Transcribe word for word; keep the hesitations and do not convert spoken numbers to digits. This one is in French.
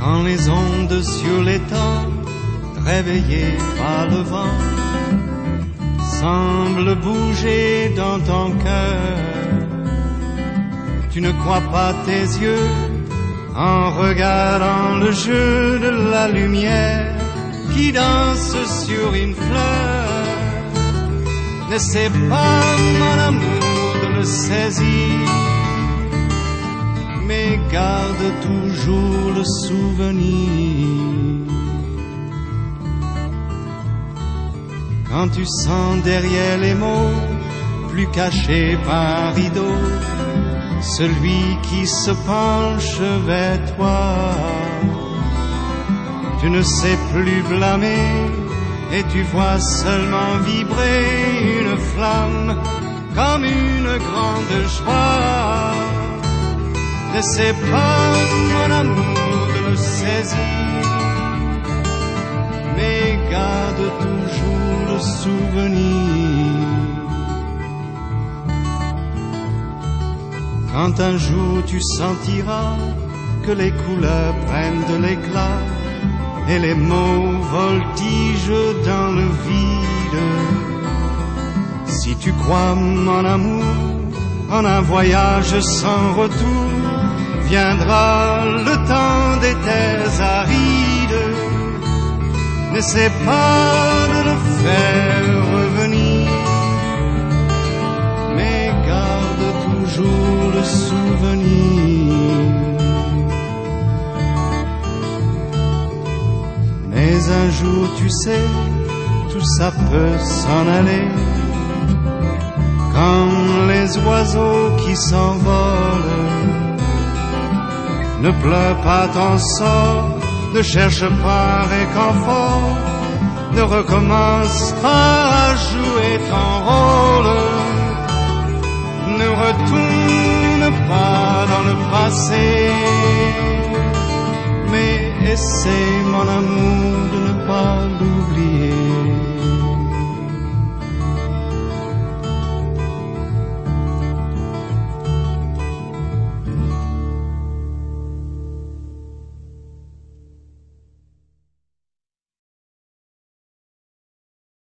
Quand les ondes sur l'étang, réveillées par le vent, semblent bouger dans ton cœur, tu ne crois pas tes yeux en regardant le jeu de la lumière qui danse sur une fleur. N'essaie pas, mon amour, de le saisir, mais garde toujours le souvenir. Quand tu sens derrière les mots, plus cachés par rideau, celui qui se penche vers toi, tu ne sais plus blâmer et tu vois seulement vibrer une flamme comme une grande joie. N'essaie pas, mon amour, de le saisir, mais garde toujours le souvenir. Quand un jour tu sentiras que les couleurs prennent de l'éclat et les mots voltigent dans le vide, si tu crois, mon amour, en un voyage sans retour, viendra le temps des terres arides. N'essaie pas de le faire revenir, mais garde toujours le souvenir. Mais un jour, tu sais, tout ça peut s'en aller, comme les oiseaux qui s'envolent. Ne pleure pas ton sort, ne cherche pas réconfort, ne recommence pas à jouer ton rôle. Ne retourne pas dans le passé, mais essaie, mon amour, de ne pas l'oublier.